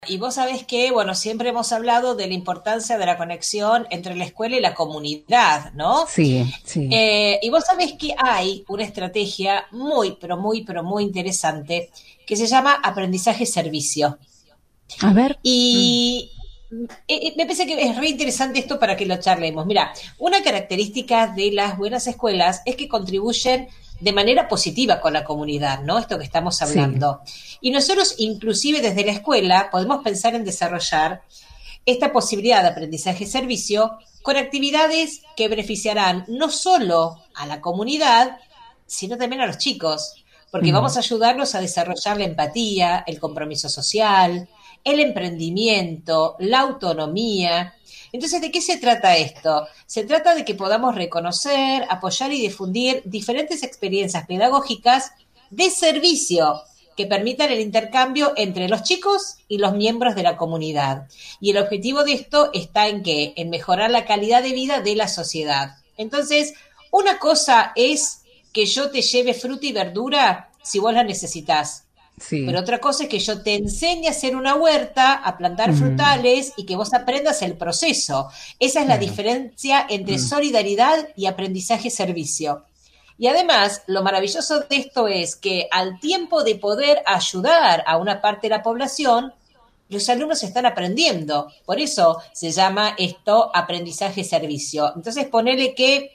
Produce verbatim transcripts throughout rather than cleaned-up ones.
Y vos sabés que, bueno, siempre hemos hablado de la importancia de la conexión entre la escuela y la comunidad, ¿no? Sí, sí. Eh, y vos sabés que hay una estrategia muy, pero muy, pero muy interesante que se llama aprendizaje-servicio. A ver. Mm, Y eh, eh, me parece que es re interesante esto para que lo charlemos. Mira, una característica de las buenas escuelas es que contribuyen de manera positiva con la comunidad, ¿no? Esto que estamos sí. hablando. Y nosotros, inclusive desde la escuela, podemos pensar en desarrollar esta posibilidad de aprendizaje-servicio con actividades que beneficiarán no solo a la comunidad, sino también a los chicos, porque Mm, vamos a ayudarlos a desarrollar la empatía, el compromiso social, el emprendimiento, la autonomía. Entonces, ¿de qué se trata esto? Se trata de que podamos reconocer, apoyar y difundir diferentes experiencias pedagógicas de servicio que permitan el intercambio entre los chicos y los miembros de la comunidad. Y el objetivo de esto está en qué? En mejorar la calidad de vida de la sociedad. Entonces, una cosa es que yo te lleve fruta y verdura si vos la necesitas. sí. Pero otra cosa es que yo te enseñe a hacer una huerta, a plantar Mm, frutales y que vos aprendas el proceso. Esa es la claro. diferencia entre Mm, solidaridad y aprendizaje-servicio. Y además, lo maravilloso de esto es que al tiempo de poder ayudar a una parte de la población, los alumnos están aprendiendo. Por eso se llama esto aprendizaje-servicio. Entonces, ponele que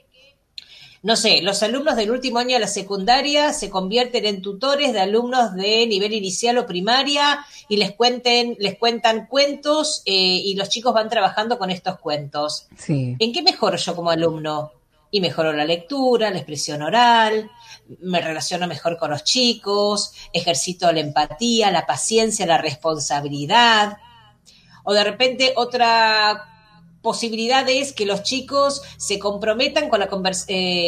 no sé, los alumnos del último año de la secundaria se convierten en tutores de alumnos de nivel inicial o primaria y les cuenten, les cuentan cuentos eh, y los chicos van trabajando con estos cuentos. sí. ¿En qué mejoro yo como alumno? Y mejoro la lectura, la expresión oral, me relaciono mejor con los chicos, ejercito la empatía, la paciencia, la responsabilidad, o de repente otra posibilidad es que los chicos se comprometan con la convers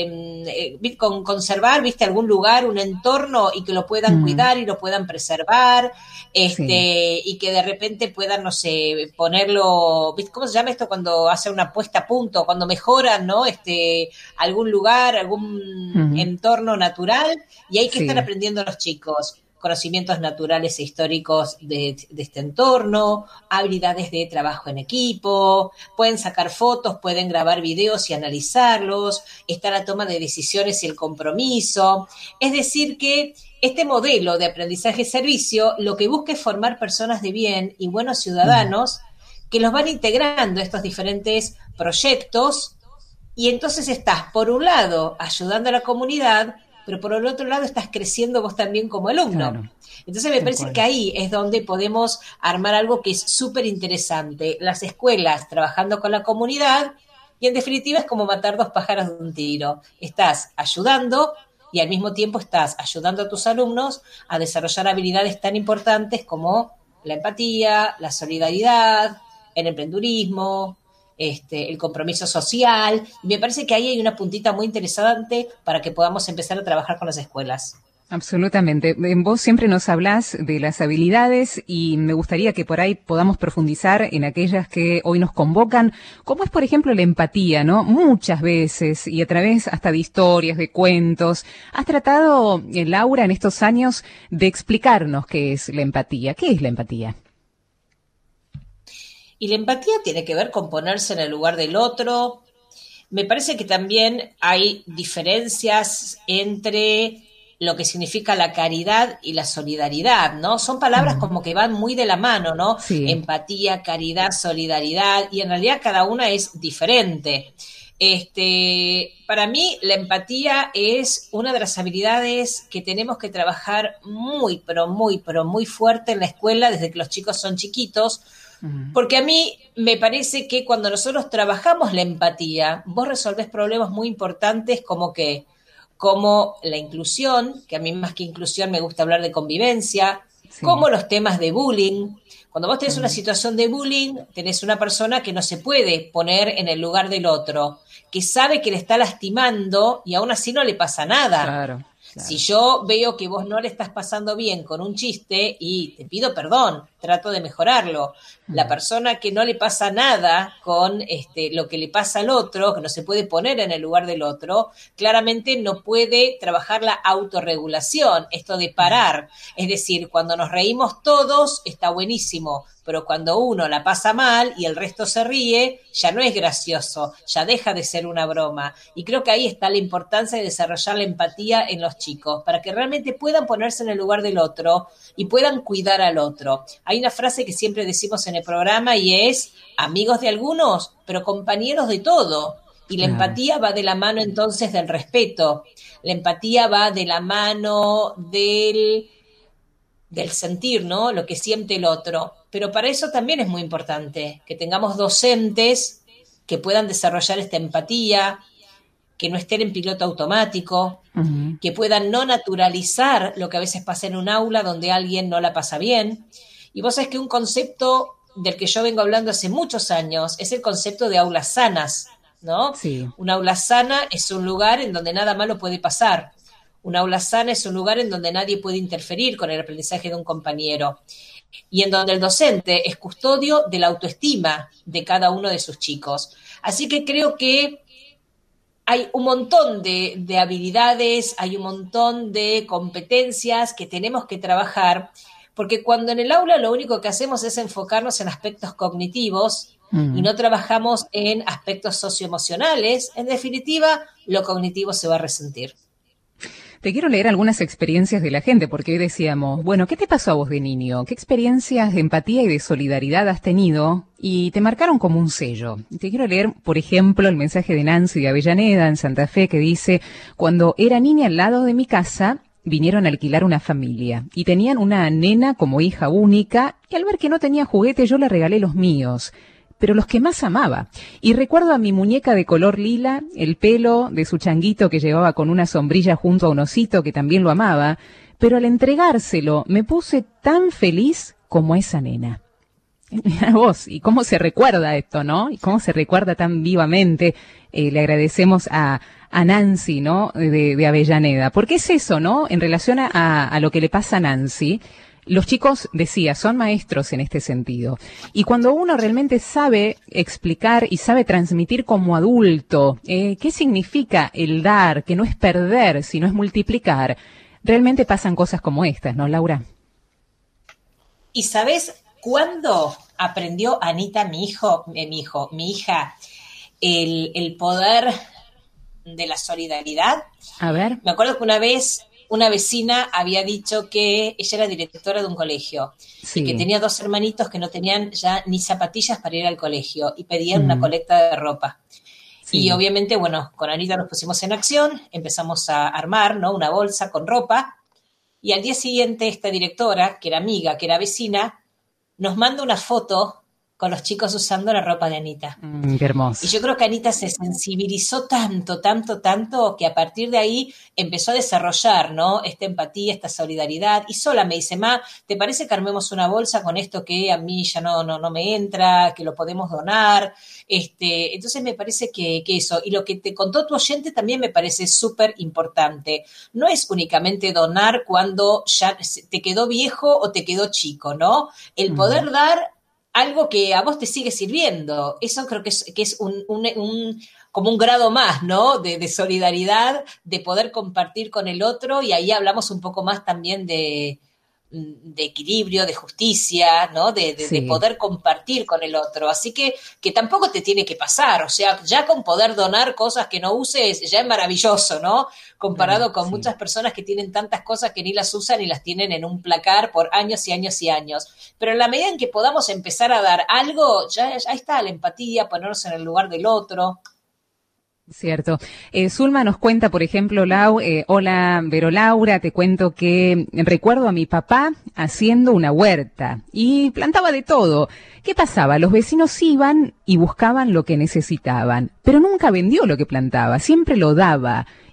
eh, eh, con conservar, viste, algún lugar, un entorno y que lo puedan Mm, cuidar y lo puedan preservar, sí. este, y que de repente puedan, no sé, ponerlo, ¿viste? ¿Cómo se llama esto cuando hacen una puesta a punto? Cuando mejoran, ¿no? Este, algún lugar, algún Mm, entorno natural, y hay que estar sí. aprendiendo los chicos conocimientos naturales e históricos de, de, este entorno, habilidades de trabajo en equipo, pueden sacar fotos, pueden grabar videos y analizarlos, está la toma de decisiones y el compromiso. Es decir, que este modelo de aprendizaje-servicio lo que busca es formar personas de bien y buenos Mm, ciudadanos que los van integrando a estos diferentes proyectos y entonces estás, por un lado, ayudando a la comunidad, pero por el otro lado estás creciendo vos también como alumno. claro. Entonces me Tal parece que cual. ahí es donde podemos armar algo que es súper interesante. Las escuelas trabajando con la comunidad y en definitiva es como matar dos pájaros de un tiro. Estás ayudando y al mismo tiempo estás ayudando a tus alumnos a desarrollar habilidades tan importantes como la empatía, la solidaridad, el emprendurismo, este, el compromiso social. Y me parece que ahí hay una puntita muy interesante para que podamos empezar a trabajar con las escuelas. Absolutamente. En vos siempre nos hablás de las habilidades y me gustaría que por ahí podamos profundizar en aquellas que hoy nos convocan, como es, por ejemplo, la empatía, ¿no? Muchas veces y a través hasta de historias, de cuentos, has tratado, eh, Laura, en estos años de explicarnos qué es la empatía. ¿Qué es la empatía? Y la empatía tiene que ver con ponerse en el lugar del otro. Me parece que también hay diferencias entre lo que significa la caridad y la solidaridad, ¿no? Son palabras Mm, como que van muy de la mano, ¿no? sí. Empatía, caridad, solidaridad, y en realidad cada una es diferente. Este, para mí, la empatía es una de las habilidades que tenemos que trabajar muy, pero muy, pero muy fuerte en la escuela desde que los chicos son chiquitos, Mm, porque a mí me parece que cuando nosotros trabajamos la empatía, vos resolvés problemas muy importantes como que, como la inclusión, que a mí más que inclusión me gusta hablar de convivencia, sí. como los temas de bullying. Cuando vos tenés una Mm, situación de bullying, tenés una persona que no se puede poner en el lugar del otro, que sabe que le está lastimando y aún así no le pasa nada. claro, Si claro. yo veo que vos no le estás pasando bien con un chiste y te pido perdón, trato de mejorarlo. La persona que no le pasa nada con este, lo que le pasa al otro, que no se puede poner en el lugar del otro, claramente no puede trabajar la autorregulación, esto de parar. Es decir, cuando nos reímos todos está buenísimo, pero cuando uno la pasa mal y el resto se ríe, ya no es gracioso, ya deja de ser una broma. Y creo que ahí está la importancia de desarrollar la empatía en los chicos, para que realmente puedan ponerse en el lugar del otro y puedan cuidar al otro. Hay una frase que siempre decimos en el programa y es, amigos de algunos, pero compañeros de todo. Y la Claro. empatía va de la mano entonces del respeto. La empatía va de la mano del, del sentir, ¿no? Lo que siente el otro. Pero para eso también es muy importante que tengamos docentes que puedan desarrollar esta empatía, que no estén en piloto automático, uh-huh. que puedan no naturalizar lo que a veces pasa en un aula donde alguien no la pasa bien. Y vos sabés que un concepto del que yo vengo hablando hace muchos años es el concepto de aulas sanas, ¿no? Sí. Un aula sana es un lugar en donde nada malo puede pasar. Un aula sana es un lugar en donde nadie puede interferir con el aprendizaje de un compañero y en donde el docente es custodio de la autoestima de cada uno de sus chicos. Así que creo que hay un montón de, de habilidades, hay un montón de competencias que tenemos que trabajar, porque cuando en el aula lo único que hacemos es enfocarnos en aspectos cognitivos uh-huh. y no trabajamos en aspectos socioemocionales, en definitiva, lo cognitivo se va a resentir. Te quiero leer algunas experiencias de la gente, porque hoy decíamos, bueno, ¿qué te pasó a vos de niño? ¿Qué experiencias de empatía y de solidaridad has tenido? Y te marcaron como un sello. Te quiero leer, por ejemplo, el mensaje de Nancy de Avellaneda, en Santa Fe, que dice, cuando era niña al lado de mi casa, vinieron a alquilar una familia y tenían una nena como hija única y al ver que no tenía juguete yo le regalé los míos, pero los que más amaba. Y recuerdo a mi muñeca de color lila, el pelo de su changuito que llevaba con una sombrilla junto a un osito que también lo amaba, pero al entregárselo me puse tan feliz como esa nena. Mira vos, y cómo se recuerda esto, ¿no? Y cómo se recuerda tan vivamente. Eh, le agradecemos a, a Nancy, ¿no? De, de Avellaneda. Porque es eso, ¿no? En relación a, a lo que le pasa a Nancy, los chicos, decía, son maestros en este sentido. Y cuando uno realmente sabe explicar y sabe transmitir como adulto eh, qué significa el dar, que no es perder, sino es multiplicar, realmente pasan cosas como estas, ¿no, Laura? ¿Y sabes cuándo aprendió Anita, mi hijo, eh, mi hijo, mi hija, el, el poder de la solidaridad? A ver. Me acuerdo que una vez una vecina había dicho que ella era directora de un colegio sí. y que tenía dos hermanitos que no tenían ya ni zapatillas para ir al colegio y pedían mm. una colecta de ropa. Sí. Y obviamente, bueno, con Anita nos pusimos en acción, empezamos a armar, ¿no? Una bolsa con ropa y al día siguiente esta directora, que era amiga, que era vecina, nos manda una foto con los chicos usando la ropa de Anita. Mm, qué hermoso. Y yo creo que Anita se sensibilizó tanto, tanto, tanto, que a partir de ahí empezó a desarrollar, ¿no? Esta empatía, esta solidaridad. Y sola me dice, ma, ¿te parece que armemos una bolsa con esto que a mí ya no, no, no me entra, que lo podemos donar? Este, entonces me parece que, que eso. Y lo que te contó tu oyente también me parece súper importante. No es únicamente donar cuando ya te quedó viejo o te quedó chico, ¿no? El poder mm. dar algo que a vos te sigue sirviendo. Eso creo que es, que es un, un, un, como un grado más, ¿no? De, de solidaridad, de poder compartir con el otro, y ahí hablamos un poco más también de, de equilibrio, de justicia, ¿no? De, de, sí. de poder compartir con el otro. Así que, que tampoco te tiene que pasar. O sea, ya con poder donar cosas que no uses, ya es maravilloso, ¿no? Comparado con sí. muchas personas que tienen tantas cosas que ni las usan y las tienen en un placar por años y años y años. Pero en la medida en que podamos empezar a dar algo, ya, ya está la empatía, ponernos en el lugar del otro. Cierto. Eh, Zulma nos cuenta, por ejemplo, Lau, eh, hola, Vero Laura, te cuento que recuerdo a mi papá haciendo una huerta y plantaba de todo. ¿Qué pasaba? Los vecinos iban y buscaban lo que necesitaban, pero nunca vendió lo que plantaba, siempre lo daba.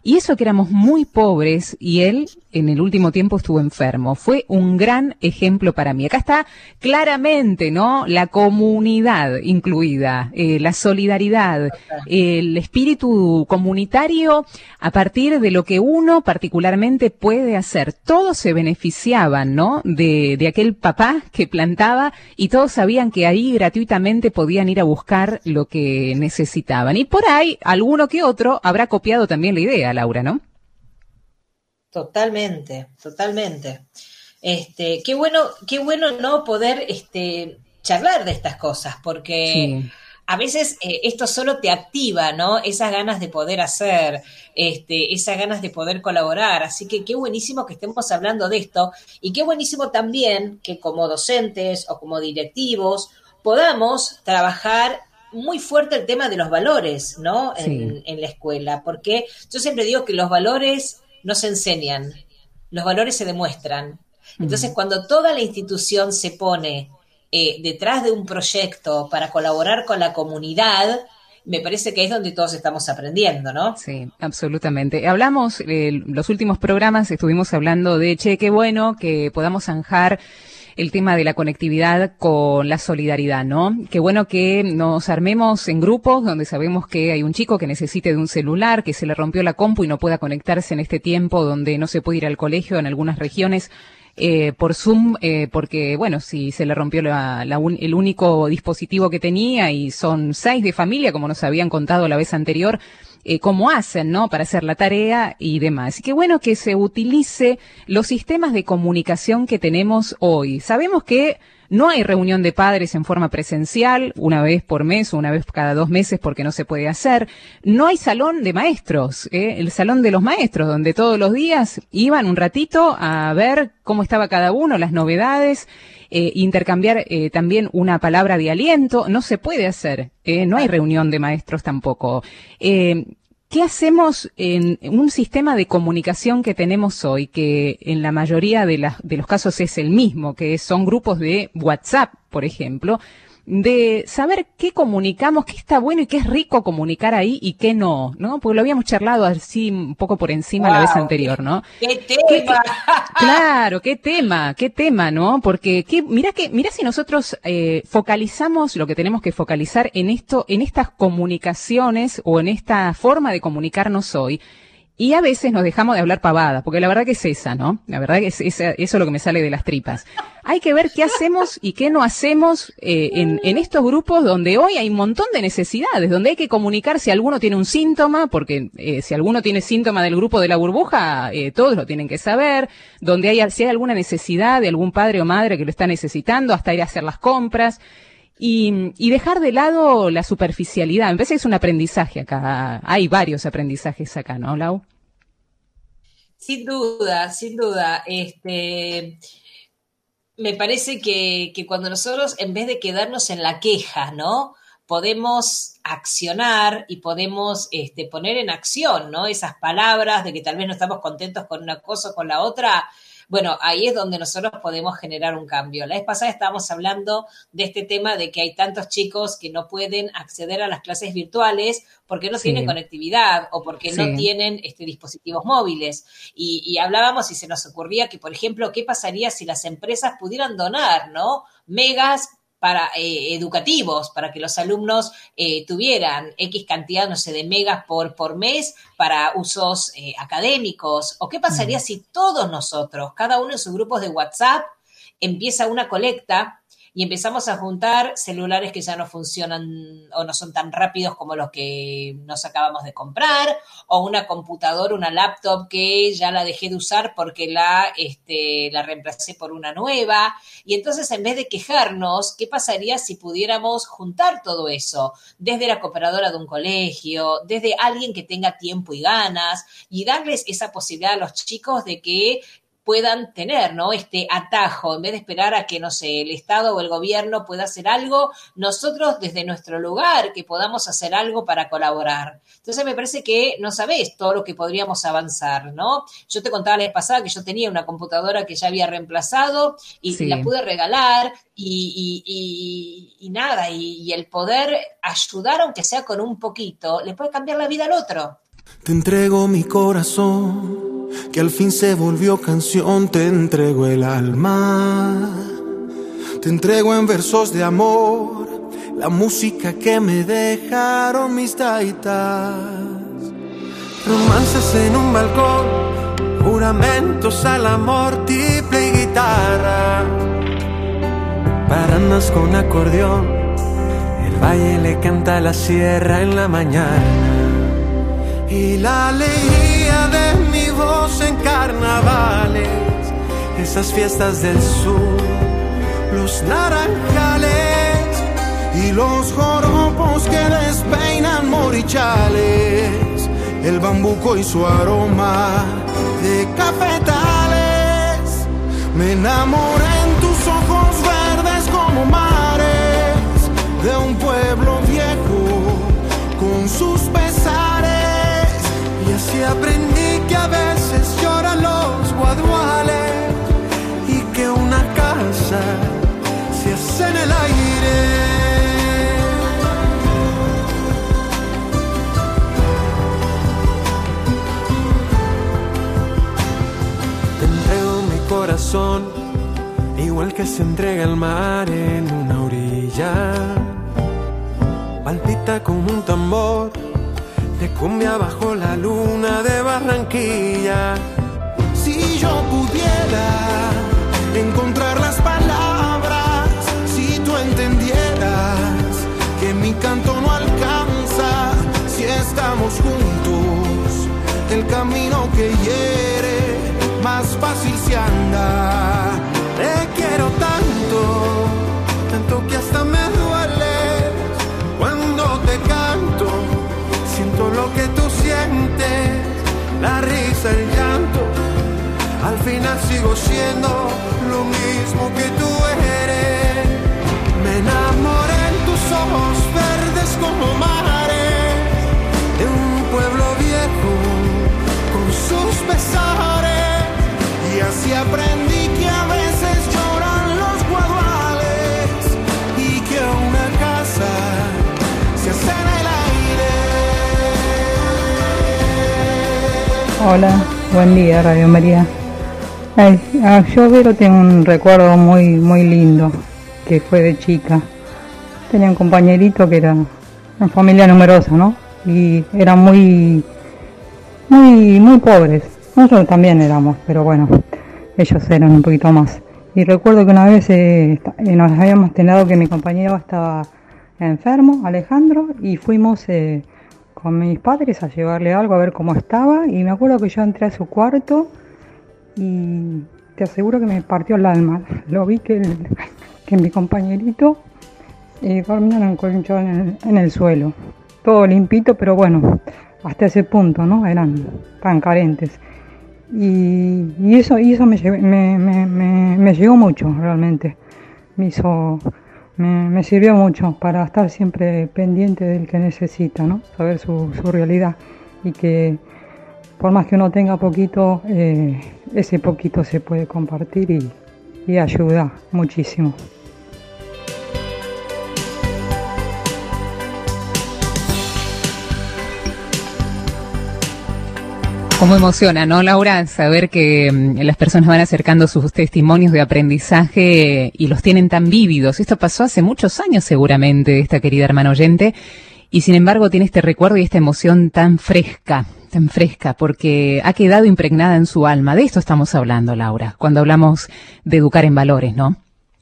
Y eso que éramos muy pobres y él en el último tiempo estuvo enfermo. Fue un gran ejemplo para mí. Acá está claramente, ¿no? La comunidad incluida, eh, la solidaridad, el espíritu comunitario a partir de lo que uno particularmente puede hacer. Todos se beneficiaban, ¿no? De, de aquel papá que plantaba y todos sabían que ahí gratuitamente podían ir a buscar lo que necesitaban. Y por ahí, alguno que otro habrá copiado también la idea, Laura, ¿no? Totalmente, totalmente. Este, qué bueno, qué bueno no poder este, charlar de estas cosas, porque Sí. a veces eh, esto solo te activa, ¿no? Esas ganas de poder hacer, este, esas ganas de poder colaborar. Así que qué buenísimo que estemos hablando de esto y qué buenísimo también que como docentes o como directivos podamos trabajar muy fuerte el tema de los valores, ¿no? Sí. En, en la escuela, porque yo siempre digo que los valores no se enseñan, los valores se demuestran. Entonces, Mm. cuando toda la institución se pone eh, detrás de un proyecto para colaborar con la comunidad, me parece que es donde todos estamos aprendiendo, ¿no? Sí, absolutamente. Hablamos, eh, los últimos programas estuvimos hablando de, che, qué bueno que podamos zanjar el tema de la conectividad con la solidaridad, ¿no? Qué bueno que nos armemos en grupos donde sabemos que hay un chico que necesite de un celular, que se le rompió la compu y no pueda conectarse en este tiempo donde no se puede ir al colegio en algunas regiones. Eh, por Zoom, eh, porque, bueno, si se le rompió la, la un, el único dispositivo que tenía y son seis de familia, como nos habían contado la vez anterior, eh, cómo hacen, ¿no?, para hacer la tarea y demás. Y qué bueno que se utilice los sistemas de comunicación que tenemos hoy. Sabemos que no hay reunión de padres en forma presencial, una vez por mes o una vez cada dos meses porque no se puede hacer. No hay salón de maestros, ¿eh? El salón de los maestros, donde todos los días iban un ratito a ver cómo estaba cada uno, las novedades, eh, intercambiar eh, también una palabra de aliento. No se puede hacer, ¿eh? No hay reunión de maestros tampoco. Eh, ¿Qué hacemos en un sistema de comunicación que tenemos hoy, que en la mayoría de, las, de los casos es el mismo, que son grupos de WhatsApp, por ejemplo, de saber qué comunicamos, qué está bueno y qué es rico comunicar ahí y qué no, ¿no? Porque lo habíamos charlado así un poco por encima la vez ¡Wow! anterior, ¿no? ¡Qué ¿Qué, qué, tema! claro, qué tema, qué tema, ¿no? Porque qué, mirá que, mirá si nosotros eh, focalizamos lo que tenemos que focalizar en esto, en estas comunicaciones o en esta forma de comunicarnos hoy. Y a veces nos dejamos de hablar pavadas, porque la verdad que es esa, ¿no? La verdad que es esa, eso es lo que me sale de las tripas. Hay que ver qué hacemos y qué no hacemos eh, en, en estos grupos donde hoy hay un montón de necesidades, donde hay que comunicar si alguno tiene un síntoma, porque eh, si alguno tiene síntoma del grupo de la burbuja, eh, todos lo tienen que saber, donde hay, si hay alguna necesidad de algún padre o madre que lo está necesitando, hasta ir a hacer las compras. Y, y dejar de lado la superficialidad. Me parece que es un aprendizaje acá. Hay varios aprendizajes acá, ¿no, Lau? Sin duda, sin duda. Este, me parece que, que cuando nosotros, en vez de quedarnos en la queja, ¿no? Podemos accionar y podemos este, poner en acción, ¿no? Esas palabras de que tal vez no estamos contentos con una cosa o con la otra. Bueno, ahí es donde nosotros podemos generar un cambio. La vez pasada estábamos hablando de este tema de que hay tantos chicos que no pueden acceder a las clases virtuales porque no tienen Sí, conectividad o porque no sí. tienen este, dispositivos móviles. Y, y hablábamos y se nos ocurría que, por ejemplo, ¿qué pasaría si las empresas pudieran donar, ¿no? Megas para eh, educativos, para que los alumnos eh, tuvieran X cantidad, no sé, de megas por, por mes para usos eh, académicos. ¿O qué pasaría Mm. si todos nosotros, cada uno en sus grupos de WhatsApp, empieza una colecta y empezamos a juntar celulares que ya no funcionan o no son tan rápidos como los que nos acabamos de comprar, o una computadora, una laptop que ya la dejé de usar porque la, este, la reemplacé por una nueva? Y entonces, en vez de quejarnos, ¿qué pasaría si pudiéramos juntar todo eso? Desde la cooperadora de un colegio, desde alguien que tenga tiempo y ganas, y darles esa posibilidad a los chicos de que puedan tener, ¿no? Este atajo, en vez de esperar a que, no sé, el Estado o el gobierno pueda hacer algo, nosotros desde nuestro lugar que podamos hacer algo para colaborar. Entonces me parece que no sabés todo lo que podríamos avanzar, ¿no? Yo te contaba la vez pasada que yo tenía una computadora que ya había reemplazado y la Sí. pude regalar y, y, y, y nada, y, y el poder ayudar, aunque sea con un poquito, le puede cambiar la vida al otro. Te entrego mi corazón, que al fin se volvió canción. Te entrego el alma, te entrego en versos de amor la música que me dejaron mis taitas. Romances en un balcón, juramentos al amor, triple y guitarra. Paranas con acordeón, el valle le canta a la sierra en la mañana. Y la alegría de mi voz en carnavales, esas fiestas del sur, los naranjales y los joropos que despeinan morichales, el bambuco y su aroma de cafetales. Me enamoré en tus ojos verdes como mares, de un pueblo viejo con sus pesares. Y así aprendí que a veces lloran los guaduales y que una casa se hace en el aire. Te entrego mi corazón, igual que se entrega el mar en una orilla. Palpita como un tambor de cumbia bajo la luna de Barranquilla. Si yo pudiera encontrar las palabras, si tú entendieras que mi canto no alcanza, si estamos juntos, el camino que hiere más fácil se anda. Te quiero tanto, tanto que hasta me duele cuando te canto. Siento lo que tú sientes, la risa, el llanto. Al final sigo siendo lo mismo que tú eres. Me enamoré en tus ojos verdes como mares, de un pueblo viejo con sus pesares. Y así aprendí que a veces lloran los guaduales y que una casa se hace en el aire. Hola, buen día Radio María. Ay, yo Vero tengo un recuerdo muy muy lindo, que fue de chica. Tenía un compañerito que era una familia numerosa, ¿no? Y eran muy muy muy pobres. Nosotros también éramos, pero bueno, ellos eran un poquito más. Y recuerdo que una vez eh, nos habíamos enterado que mi compañero estaba enfermo, Alejandro, y fuimos eh, con mis padres a llevarle algo a ver cómo estaba. Y me acuerdo que yo entré a su cuarto y te aseguro que me partió el alma. Lo vi que, el, que mi compañerito eh, dormía en un colchón en el, en el suelo. Todo limpito, pero bueno, hasta ese punto, ¿no? Eran tan carentes. Y, y eso, y eso me, me, me, me, me llegó mucho, realmente. Me hizo, me, me sirvió mucho para estar siempre pendiente del que necesita, ¿no? Saber su, su realidad y que por más que uno tenga poquito, eh, ese poquito se puede compartir y, y ayuda muchísimo. Cómo emociona, ¿no, Laura? Saber que um, las personas van acercando sus testimonios de aprendizaje y los tienen tan vívidos. Esto pasó hace muchos años seguramente, esta querida hermana oyente, y sin embargo tiene este recuerdo y esta emoción tan fresca, tan fresca, porque ha quedado impregnada en su alma. De esto estamos hablando, Laura, cuando hablamos de educar en valores, ¿no?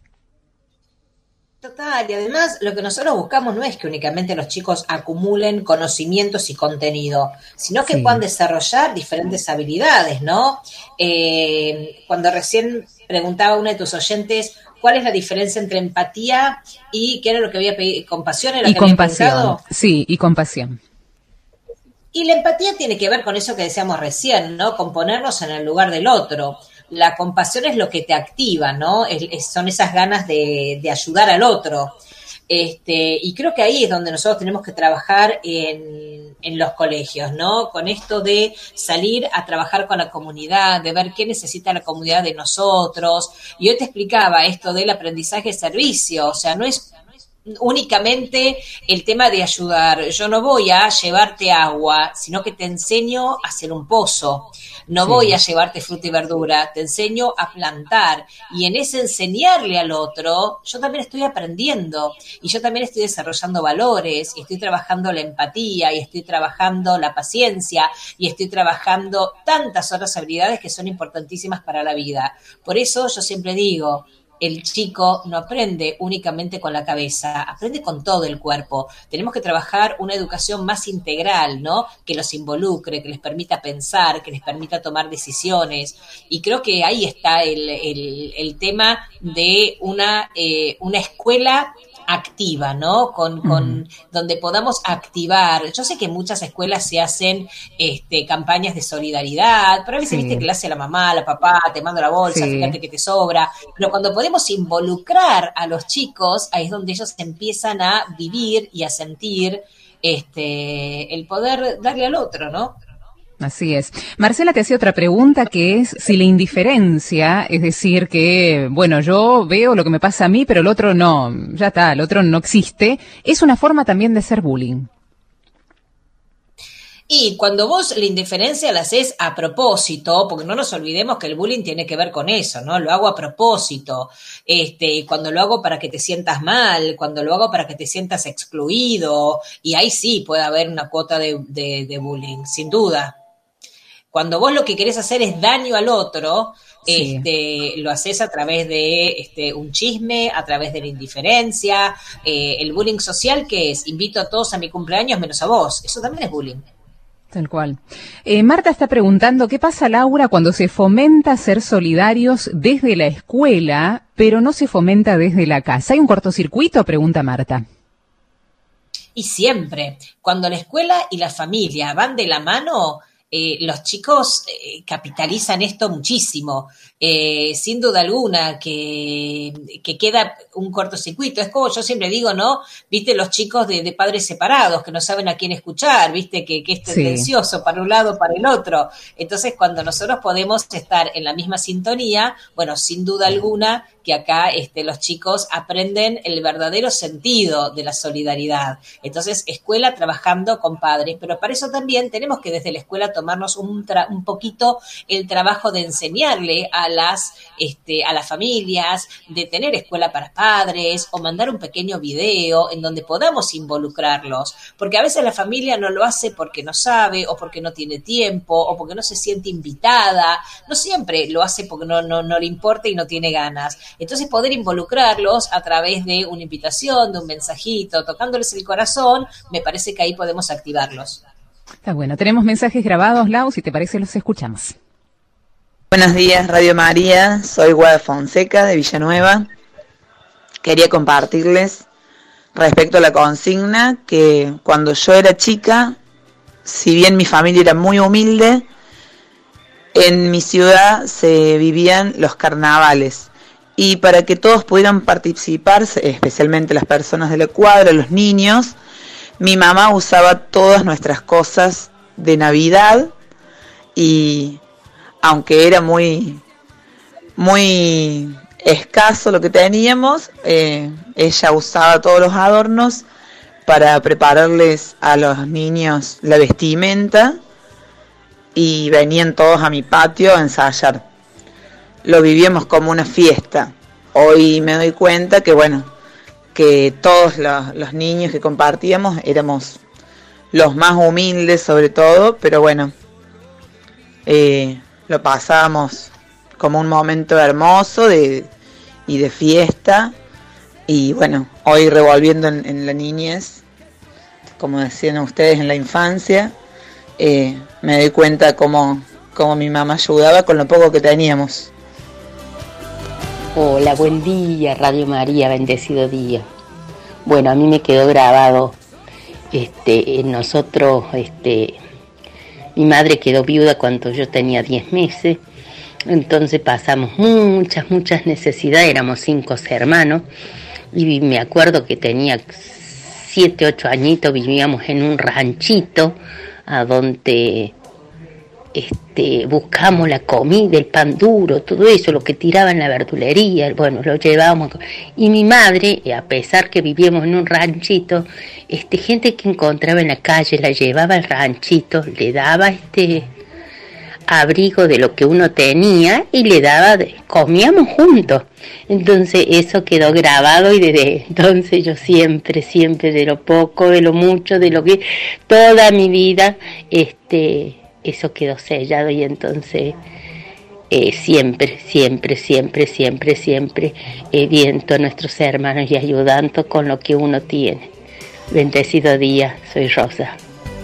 Total, y además lo que nosotros buscamos no es que únicamente los chicos acumulen conocimientos y contenido, sino que sí puedan desarrollar diferentes habilidades, ¿no? Eh, cuando recién preguntaba a una de tus oyentes cuál es la diferencia entre empatía y qué era lo que había pedido, compasión, era y que compasión, había preguntado. Sí, y compasión. Y la empatía tiene que ver con eso que decíamos recién, ¿no? Con ponernos en el lugar del otro. La compasión es lo que te activa, ¿no? Es, es, son esas ganas de, de ayudar al otro. Este, y creo que ahí es donde nosotros tenemos que trabajar en, en los colegios, ¿no? Con esto de salir a trabajar con la comunidad, de ver qué necesita la comunidad de nosotros. Y yo te explicaba esto del aprendizaje de servicio, o sea, no es únicamente el tema de ayudar. Yo no voy a llevarte agua, sino que te enseño a hacer un pozo. No sí. voy a llevarte fruta y verdura, te enseño a plantar. Y en ese enseñarle al otro, yo también estoy aprendiendo. Y yo también estoy desarrollando valores, y estoy trabajando la empatía, y estoy trabajando la paciencia, y estoy trabajando tantas otras habilidades que son importantísimas para la vida. Por eso yo siempre digo, el chico no aprende únicamente con la cabeza, aprende con todo el cuerpo. Tenemos que trabajar una educación más integral, ¿no? Que los involucre, que les permita pensar, que les permita tomar decisiones. Y creo que ahí está el, el, el tema de una, eh, una escuela activa, ¿no? Con, con mm. donde podamos activar. Yo sé que en muchas escuelas se hacen este, campañas de solidaridad, pero a veces sí. viste que le hace la mamá, la papá, te mando la bolsa, sí. fíjate que te sobra. Pero cuando podemos involucrar a los chicos, ahí es donde ellos empiezan a vivir y a sentir este, el poder darle al otro, ¿no? Así es. Marcela te hacía otra pregunta, que es si la indiferencia, es decir, que, bueno, yo veo lo que me pasa a mí, pero el otro no, ya está, el otro no existe, es una forma también de hacer bullying. Y cuando vos la indiferencia la haces a propósito, porque no nos olvidemos que el bullying tiene que ver con eso, ¿no? Lo hago a propósito, este, cuando lo hago para que te sientas mal, cuando lo hago para que te sientas excluido, y ahí sí puede haber una cuota de, de, de bullying, sin duda. Cuando vos lo que querés hacer es daño al otro, sí. este, lo haces a través de este, un chisme, a través de la indiferencia. Eh, el bullying social, ¿qué es? Invito a todos a mi cumpleaños menos a vos. Eso también es bullying. Tal cual. Eh, Marta está preguntando, ¿qué pasa, Laura, cuando se fomenta ser solidarios desde la escuela, pero no se fomenta desde la casa? ¿Hay un cortocircuito?, pregunta Marta. Y siempre, cuando la escuela y la familia van de la mano, Eh, los chicos eh, capitalizan esto muchísimo, eh, sin duda alguna, que, que queda un cortocircuito. Es como yo siempre digo, ¿no? Viste, los chicos de, de padres separados que no saben a quién escuchar, viste, que, que es tendencioso sí. para un lado, para el otro. Entonces, cuando nosotros podemos estar en la misma sintonía, bueno, sin duda alguna que acá este, los chicos aprenden el verdadero sentido de la solidaridad. Entonces, escuela trabajando con padres, pero para eso también tenemos que desde la escuela tomarnos un, tra- un poquito el trabajo de enseñarle a las, este, a las familias, de tener escuela para padres, o mandar un pequeño video en donde podamos involucrarlos, porque a veces la familia no lo hace porque no sabe, o porque no tiene tiempo, o porque no se siente invitada, no siempre lo hace porque no, no, no le importa y no tiene ganas. Entonces poder involucrarlos a través de una invitación, de un mensajito, tocándoles el corazón, me parece que ahí podemos activarlos. Está bueno, tenemos mensajes grabados, Lau, si te parece los escuchamos. Buenos días, Radio María, soy Guada Fonseca de Villanueva. Quería compartirles respecto a la consigna que cuando yo era chica, si bien mi familia era muy humilde, en mi ciudad se vivían los carnavales. Y para que todos pudieran participar, especialmente las personas de la cuadra, los niños, mi mamá usaba todas nuestras cosas de Navidad y aunque era muy, muy escaso lo que teníamos, eh, ella usaba todos los adornos para prepararles a los niños la vestimenta y venían todos a mi patio a ensayar. Lo vivíamos como una fiesta. Hoy me doy cuenta que, bueno, que todos los, los niños que compartíamos éramos los más humildes sobre todo, pero bueno, eh, lo pasábamos como un momento hermoso de, y de fiesta. Y bueno, hoy revolviendo en, en la niñez, como decían ustedes, en la infancia, eh, me doy cuenta cómo, cómo mi mamá ayudaba con lo poco que teníamos. Hola, buen día, Radio María, bendecido día. Bueno, a mí me quedó grabado, este, en nosotros, este, mi madre quedó viuda cuando yo tenía diez meses, entonces pasamos muchas, muchas necesidades, éramos cinco hermanos, y me acuerdo que tenía siete, ocho añitos, vivíamos en un ranchito, a donde este, buscamos la comida, el pan duro, todo eso, lo que tiraban en la verdulería, bueno, lo llevábamos. Y mi madre, a pesar que vivíamos en un ranchito, este, gente que encontraba en la calle la llevaba al ranchito, le daba este abrigo de lo que uno tenía y le daba, de, comíamos juntos. Entonces eso quedó grabado y desde entonces yo siempre, siempre de lo poco, de lo mucho, de lo que, toda mi vida, este, eso quedó sellado y entonces eh, siempre, siempre, siempre, siempre, siempre eh, viento a nuestros hermanos y ayudando con lo que uno tiene. Bendecido día, soy Rosa.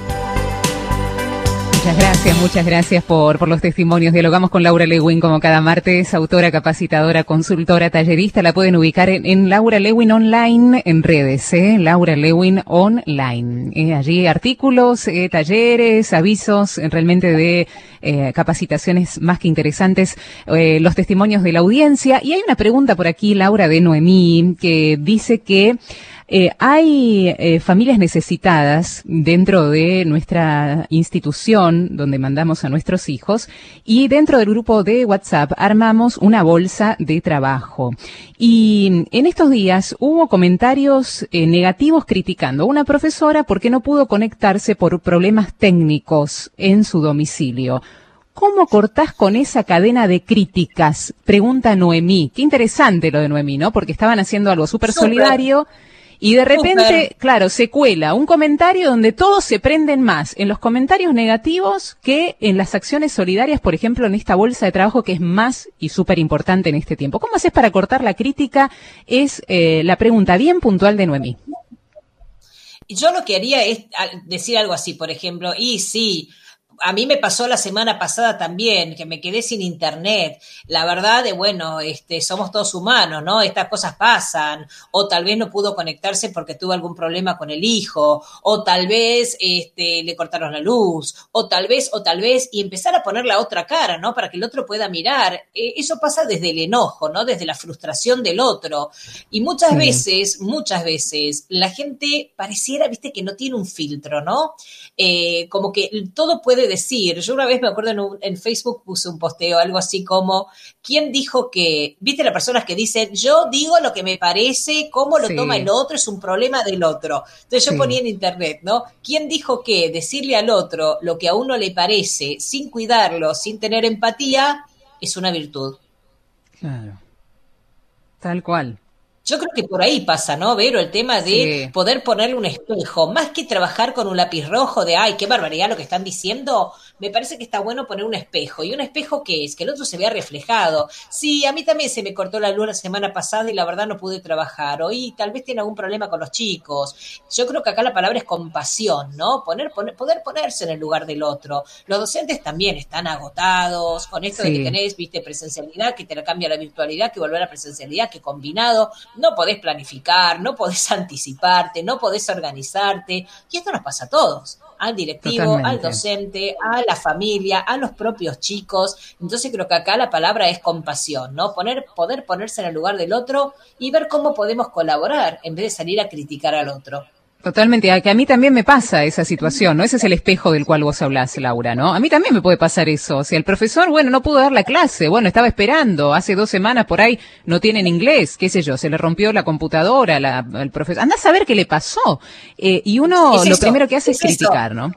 Muchas gracias, muchas gracias por, por los testimonios. Dialogamos con Laura Lewin como cada martes, autora, capacitadora, consultora, tallerista. La pueden ubicar en, en Laura Lewin Online en redes, ¿eh? Laura Lewin Online. Eh, allí artículos, eh, talleres, avisos, eh, realmente de eh, capacitaciones más que interesantes, eh, los testimonios de la audiencia. Y hay una pregunta por aquí, Laura, de Noemí, que dice que Eh, hay eh, familias necesitadas dentro de nuestra institución donde mandamos a nuestros hijos y dentro del grupo de WhatsApp armamos una bolsa de trabajo. Y en estos días hubo comentarios eh, negativos criticando a una profesora porque no pudo conectarse por problemas técnicos en su domicilio. ¿Cómo cortás con esa cadena de críticas? Pregunta Noemí. Qué interesante lo de Noemí, ¿no? Porque estaban haciendo algo súper solidario. Y de repente, Super. claro, se cuela un comentario donde todos se prenden más en los comentarios negativos que en las acciones solidarias, por ejemplo, en esta bolsa de trabajo que es más y súper importante en este tiempo. ¿Cómo haces para cortar la crítica? Es eh, la pregunta bien puntual de Noemí. Yo lo que haría es decir algo así, por ejemplo, y sí, a mí me pasó la semana pasada también, que me quedé sin internet. La verdad de, bueno, este, somos todos humanos, ¿no? Estas cosas pasan. O tal vez no pudo conectarse porque tuvo algún problema con el hijo. O tal vez este, le cortaron la luz. O tal vez, o tal vez, y empezar a poner la otra cara, ¿no? Para que el otro pueda mirar. Eh, eso pasa desde el enojo, ¿no? Desde la frustración del otro. Y muchas sí. veces, muchas veces, la gente pareciera, viste, que no tiene un filtro, ¿no? Eh, como que todo puede decir. Yo una vez me acuerdo en, un, en Facebook puse un posteo, algo así como, ¿quién dijo que, viste las personas que dicen, yo digo lo que me parece, cómo lo sí. toma el otro, es un problema del otro? Entonces yo sí. ponía en internet, ¿no? ¿Quién dijo que decirle al otro lo que a uno le parece, sin cuidarlo, sin tener empatía, es una virtud? Claro. Tal cual. Yo creo que por ahí pasa, ¿no, Vero? El tema de sí. poder ponerle un espejo, más que trabajar con un lápiz rojo de, ay, qué barbaridad lo que están diciendo, me parece que está bueno poner un espejo. ¿Y un espejo qué es? Que el otro se vea reflejado. Sí, a mí también se me cortó la luz la semana pasada y la verdad no pude trabajar. Hoy tal vez tiene algún problema con los chicos. Yo creo que acá la palabra es compasión, ¿no? Poner, poner, poder ponerse en el lugar del otro. Los docentes también están agotados con esto sí. de que tenés, viste, presencialidad, que te la cambia la virtualidad, que volver a presencialidad, que combinado. No podés planificar, no podés anticiparte, no podés organizarte. Y esto nos pasa a todos. Al directivo, Totalmente. al docente, a la familia, a los propios chicos. Entonces creo que acá la palabra es compasión, ¿no? Poner, poder ponerse en el lugar del otro y ver cómo podemos colaborar en vez de salir a criticar al otro. Totalmente, a que a mí también me pasa esa situación, ¿no? Ese es el espejo del cual vos hablás, Laura, ¿no? A mí también me puede pasar eso. O sea, el profesor, bueno, no pudo dar la clase, bueno, estaba esperando, hace dos semanas por ahí no tienen inglés, qué sé yo, se le rompió la computadora, la, el profesor, anda a saber qué le pasó. Eh, y uno lo primero que hace es, es criticar, ¿no?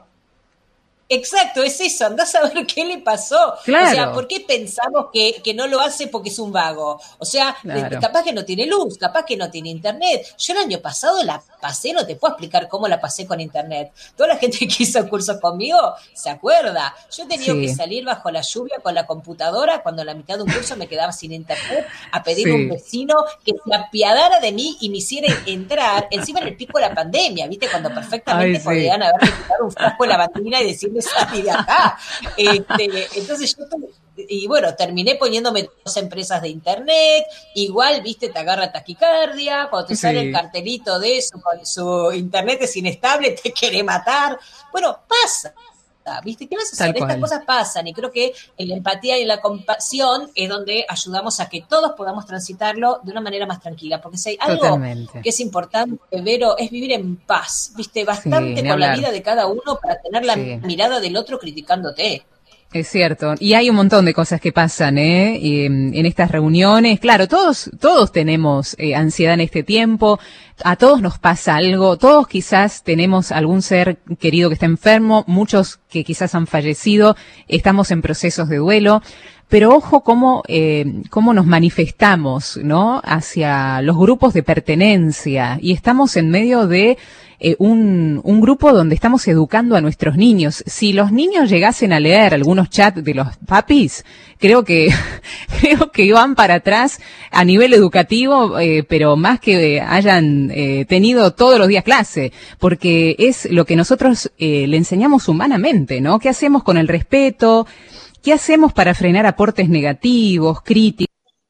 Exacto, es eso, andás a ver qué le pasó. Claro. O sea, ¿por qué pensamos que, que no lo hace porque es un vago? O sea, claro. capaz que no tiene luz, capaz que no tiene internet. Yo el año pasado la pasé, no te puedo explicar cómo la pasé con internet. Toda la gente que hizo cursos conmigo se acuerda. Yo he tenido sí. que salir bajo la lluvia con la computadora cuando a la mitad de un curso me quedaba sin internet a pedir sí. a un vecino que se apiadara de mí y me hiciera entrar encima en el pico de la pandemia, ¿viste? Cuando perfectamente Ay, podían sí. haber quitado un frasco de lavandina y decirme salí de acá. Este, entonces yo, y bueno, terminé poniéndome dos empresas de internet, igual, viste, te agarra taquicardia, cuando te sí. sale el cartelito de su, su internet es inestable, te quiere matar. Bueno, pasa. ¿Viste? ¿Qué vas a hacer? Estas cosas pasan y creo que en la empatía y en la compasión es donde ayudamos a que todos podamos transitarlo de una manera más tranquila, porque si hay algo Totalmente. que es importante, Vero, es vivir en paz, ¿viste? Bastante sí, con hablar. la vida de cada uno para tener la sí. mirada del otro criticándote. Es cierto, y hay un montón de cosas que pasan, ¿eh? Y, en estas reuniones. Claro, todos, todos tenemos eh, ansiedad en este tiempo, a todos nos pasa algo, todos quizás tenemos algún ser querido que está enfermo, muchos que quizás han fallecido, estamos en procesos de duelo. Pero ojo cómo, eh, cómo nos manifestamos, ¿no? Hacia los grupos de pertenencia. Y estamos en medio de eh, un, un grupo donde estamos educando a nuestros niños. Si los niños llegasen a leer algunos chats de los papis, creo que, creo que van para atrás a nivel educativo, eh, pero más que hayan eh, tenido todos los días clase. Porque es lo que nosotros eh, le enseñamos humanamente, ¿no? ¿Qué hacemos con el respeto? ¿Qué hacemos para frenar aportes negativos, críticos?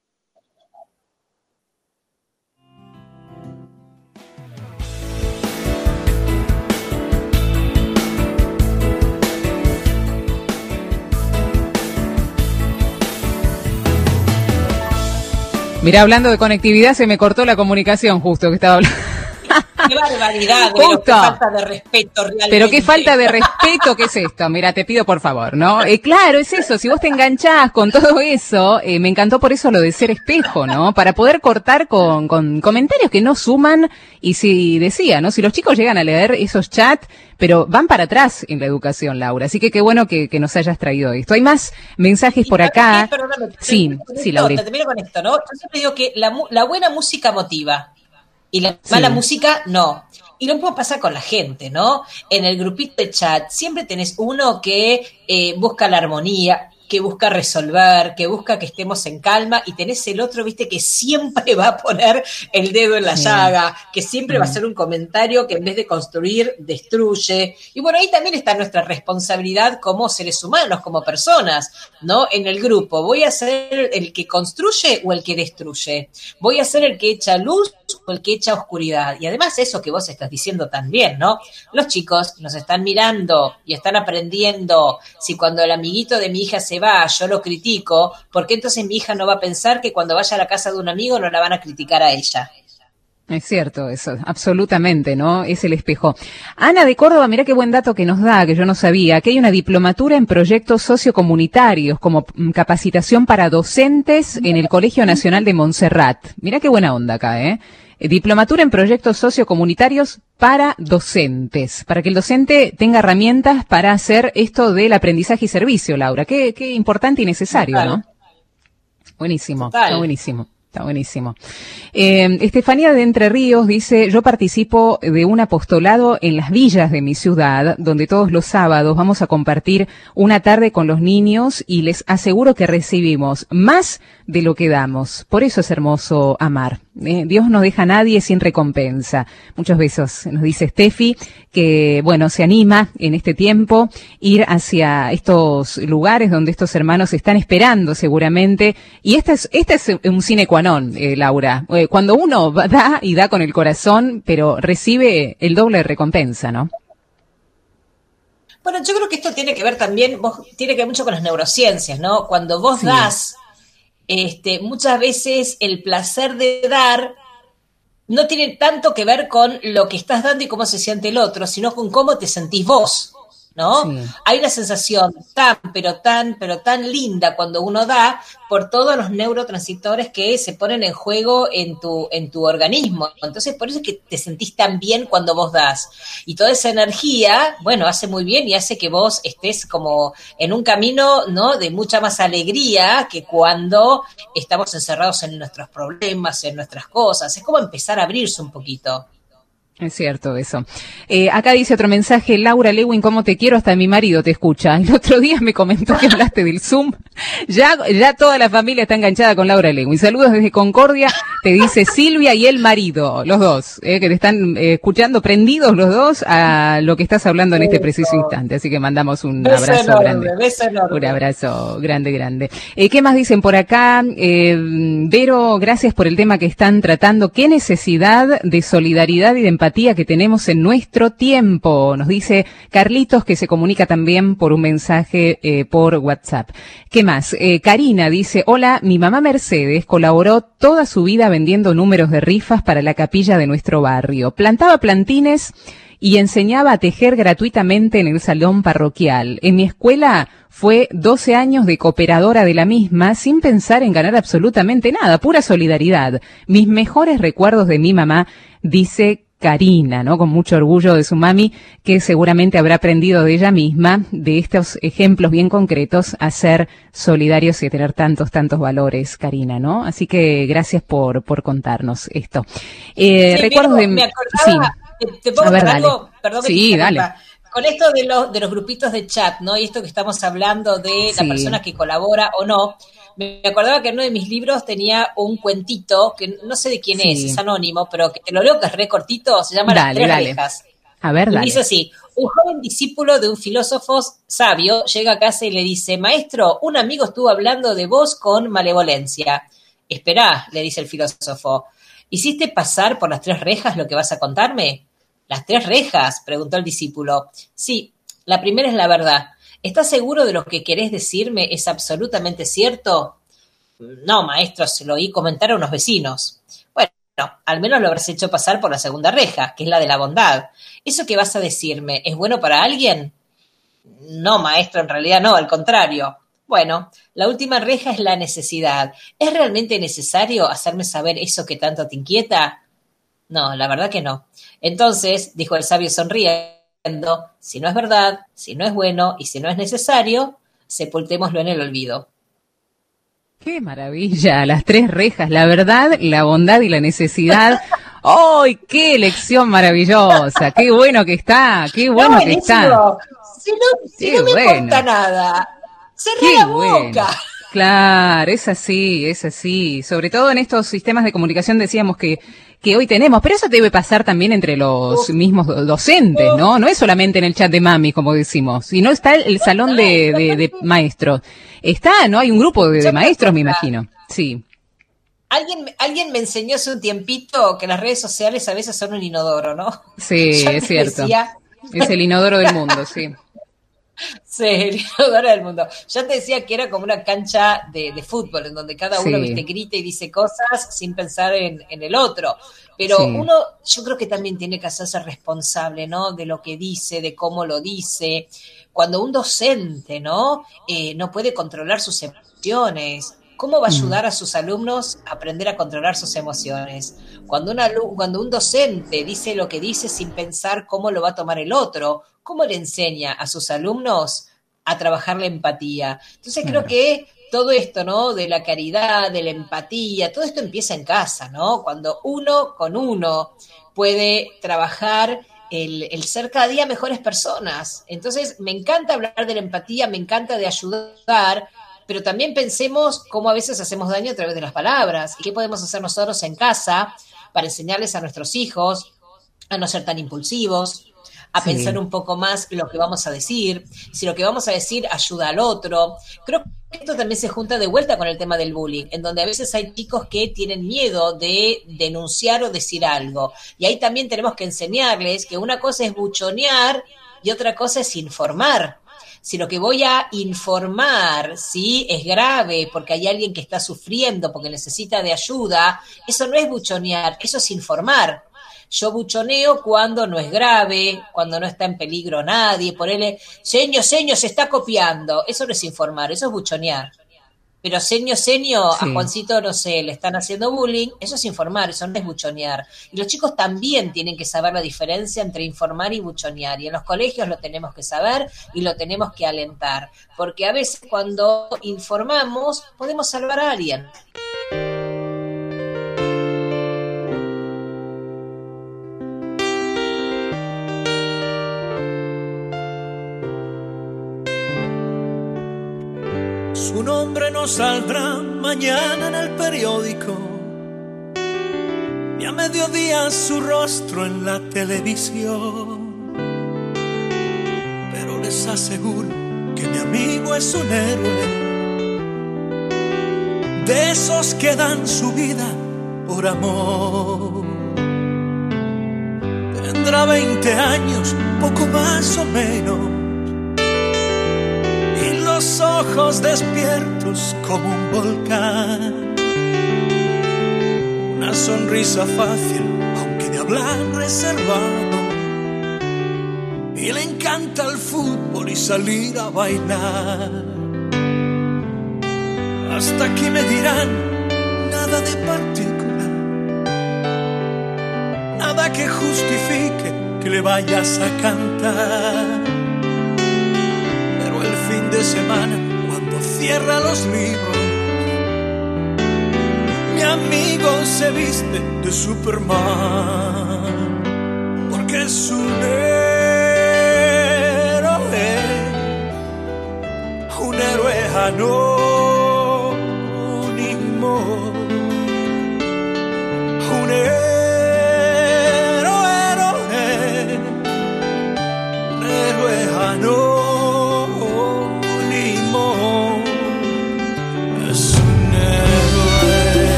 Mira, hablando de conectividad, se me cortó la comunicación justo que estaba hablando. Qué barbaridad, pero qué falta de respeto realmente. Pero qué falta de respeto, ¿qué es esto? Mira, te pido por favor, ¿no? Eh, claro, es eso, si vos te enganchás con todo eso, eh, me encantó por eso lo de ser espejo, ¿no? Para poder cortar con, con comentarios que no suman, y si decía, ¿no? Si los chicos llegan a leer esos chats, pero van para atrás en la educación, Laura, así que qué bueno que, que nos hayas traído esto. Hay más mensajes por acá. Perdóname, sí, sí, Laura. Te termino con esto, ¿no? Yo siempre digo que la, la buena música motiva. Y la mala sí. música, no. Y lo mismo pasa con la gente, ¿no? En el grupito de chat siempre tenés uno que eh, busca la armonía, que busca resolver, que busca que estemos en calma, y tenés el otro, viste, que siempre va a poner el dedo en la sí. llaga, que siempre mm. va a hacer un comentario que en vez de construir, destruye. Y bueno, ahí también está nuestra responsabilidad como seres humanos, como personas, ¿no? En el grupo, ¿voy a ser el que construye o el que destruye? ¿Voy a ser el que echa luz o el que echa oscuridad? Y además eso que vos estás diciendo también, ¿no? Los chicos nos están mirando y están aprendiendo. Si cuando el amiguito de mi hija se va, yo lo critico, porque entonces mi hija no va a pensar que cuando vaya a la casa de un amigo no la van a criticar a ella. Es cierto eso, absolutamente, ¿no? Es el espejo. Ana de Córdoba, mirá qué buen dato que nos da, que yo no sabía, que hay una diplomatura en proyectos sociocomunitarios como capacitación para docentes en el Colegio Nacional de Montserrat. Mirá qué buena onda acá, ¿eh? Diplomatura en proyectos sociocomunitarios para docentes, para que el docente tenga herramientas para hacer esto del aprendizaje y servicio, Laura. Qué, qué importante y necesario, Total. ¿no? Buenísimo, Total. está buenísimo. Está buenísimo. Eh, Estefanía de Entre Ríos dice, yo participo de un apostolado en las villas de mi ciudad, donde todos los sábados vamos a compartir una tarde con los niños y les aseguro que recibimos más de lo que damos. Por eso es hermoso amar. Eh, Dios no deja a nadie sin recompensa. Muchos besos, nos dice Steffi, que bueno, se anima en este tiempo ir hacia estos lugares donde estos hermanos están esperando seguramente. Y este es, este es un sine qua non, eh, Laura. Eh, cuando uno da y da con el corazón, pero recibe el doble de recompensa, ¿no? Bueno, yo creo que esto tiene que ver también, vos, tiene que ver mucho con las neurociencias, ¿no? Cuando vos sí. das, este, muchas veces el placer de dar no tiene tanto que ver con lo que estás dando y cómo se siente el otro, sino con cómo te sentís vos, ¿no? Sí. Hay una sensación tan, pero tan, pero tan linda cuando uno da por todos los neurotransmisores que se ponen en juego en tu, en tu organismo. Entonces, por eso es que te sentís tan bien cuando vos das. Y toda esa energía, bueno, hace muy bien y hace que vos estés como en un camino, ¿no?, de mucha más alegría que cuando estamos encerrados en nuestros problemas, en nuestras cosas. Es como empezar a abrirse un poquito. Es cierto eso. Eh, acá dice otro mensaje, Laura Lewin, cómo te quiero, hasta mi marido te escucha. El otro día me comentó que hablaste del Zoom. Ya, ya toda la familia está enganchada con Laura Lewin. Saludos desde Concordia, te dice Silvia y el marido, los dos, eh, que te están eh, escuchando prendidos los dos a lo que estás hablando en este preciso instante. Así que mandamos un beso abrazo enorme, grande. Beso enorme. Un abrazo grande, grande. Eh, ¿Qué más dicen por acá? Eh, Vero, gracias por el tema que están tratando. ¿Qué necesidad de solidaridad y de empatía que tenemos en nuestro tiempo? Nos dice Carlitos, que se comunica también por un mensaje eh, por WhatsApp. ¿Qué más? Eh, Karina dice, hola, mi mamá Mercedes colaboró toda su vida vendiendo números de rifas para la capilla de nuestro barrio. Plantaba plantines y enseñaba a tejer gratuitamente en el salón parroquial. En mi escuela fue doce años de cooperadora de la misma, sin pensar en ganar absolutamente nada, pura solidaridad. Mis mejores recuerdos de mi mamá, dice Karina, ¿no? Con mucho orgullo de su mami, que seguramente habrá aprendido de ella misma, de estos ejemplos bien concretos, a ser solidarios y a tener tantos, tantos valores, Karina, ¿no? Así que gracias por, por contarnos esto. Eh, sí, recuerdos mira, de... me acordaba, sí. ¿Te, te puedo A ver, contar dale. algo? Perdón que Sí, te dale. interrumpa. Con esto de los, de los grupitos de chat, ¿no? Y esto que estamos hablando de Sí. la persona que colabora o no, me acordaba que en uno de mis libros tenía un cuentito, que no sé de quién Sí. es, es anónimo, pero que te lo leo que es re cortito, se llama Dale, Las tres dale. rejas. A ver, Y dale. dice así: un joven discípulo de un filósofo sabio llega a casa y le dice: maestro, un amigo estuvo hablando de vos con malevolencia. Esperá, le dice el filósofo, ¿hiciste pasar por las tres rejas lo que vas a contarme? ¿Las tres rejas?, preguntó el discípulo. Sí, la primera es la verdad. ¿Estás seguro de lo que querés decirme es absolutamente cierto? No, maestro, se lo oí comentar a unos vecinos. Bueno, al menos lo habrás hecho pasar por la segunda reja, que es la de la bondad. ¿Eso que vas a decirme es bueno para alguien? No, maestro, en realidad no, al contrario. Bueno, la última reja es la necesidad. ¿Es realmente necesario hacerme saber eso que tanto te inquieta? No, la verdad que no. Entonces, dijo el sabio sonriendo, si no es verdad, si no es bueno y si no es necesario, sepultémoslo en el olvido. ¡Qué maravilla! Las tres rejas, la verdad, la bondad y la necesidad. ¡Ay, qué lección maravillosa! ¡Qué bueno que está! ¡Qué bueno no, que está! Si no, si Qué no me bueno. importa nada, cerrá ¡Qué la bueno! boca. Claro, es así, es así. Sobre todo en estos sistemas de comunicación decíamos que, que hoy tenemos, pero eso debe pasar también entre los Uf. mismos do- docentes, ¿no? No es solamente en el chat de mami, como decimos, sino está el, el salón de, de, de maestros. Está, ¿no? Hay un grupo de, de maestros, me imagino. Sí. Alguien, alguien me enseñó hace un tiempito que las redes sociales a veces son un inodoro, ¿no? Sí, Yo es me cierto. decía- Es el inodoro del mundo, sí. Sí, el inodoro del mundo. Yo te decía que era como una cancha de, de fútbol, en donde cada uno Sí. viste, grita y dice cosas sin pensar en, en el otro. Pero Sí. uno, yo creo que también tiene que hacerse responsable, ¿no? De lo que dice, de cómo lo dice. Cuando un docente, ¿no? Eh, no puede controlar sus emociones, ¿cómo va a ayudar a sus alumnos a aprender a controlar sus emociones? Cuando un, alu- cuando un docente dice lo que dice sin pensar cómo lo va a tomar el otro, ¿cómo le enseña a sus alumnos a trabajar la empatía? Entonces Claro. creo que todo esto, ¿no? De la caridad, de la empatía, todo esto empieza en casa, ¿no? Cuando uno con uno puede trabajar el, el ser cada día mejores personas. Entonces me encanta hablar de la empatía, me encanta de ayudar, pero también pensemos cómo a veces hacemos daño a través de las palabras y qué podemos hacer nosotros en casa para enseñarles a nuestros hijos a no ser tan impulsivos, a Sí. pensar un poco más lo que vamos a decir, si lo que vamos a decir ayuda al otro. Creo que esto también se junta de vuelta con el tema del bullying, en donde a veces hay chicos que tienen miedo de denunciar o decir algo. Y ahí también tenemos que enseñarles que una cosa es buchonear y otra cosa es informar. Si lo que voy a informar, ¿sí?, es grave porque hay alguien que está sufriendo, porque necesita de ayuda, eso no es buchonear, eso es informar. Yo buchoneo cuando no es grave, cuando no está en peligro nadie, ponerle, seño, seño, se está copiando. Eso no es informar, eso es buchonear. Pero seño, seño, Sí. a Juancito, no sé, le están haciendo bullying, eso es informar, eso no es buchonear. Y los chicos también tienen que saber la diferencia entre informar y buchonear. Y en los colegios lo tenemos que saber y lo tenemos que alentar. Porque a veces cuando informamos podemos salvar a alguien. Su nombre no saldrá mañana en el periódico, ni a mediodía su rostro en la televisión. Pero les aseguro que mi amigo es un héroe, de esos que dan su vida por amor. Tendrá veinte años, poco más o menos, los ojos despiertos como un volcán, una sonrisa fácil, aunque de hablar reservado. Y le encanta el fútbol y salir a bailar. Hasta aquí me dirán nada de particular, nada que justifique que le vayas a cantar. Pero el fin de semana, cuando cierra los libros, mi amigo se viste de Superman, porque es un héroe, un héroe anónimo, un héroe, héroe, un héroe anónimo, es un héroe.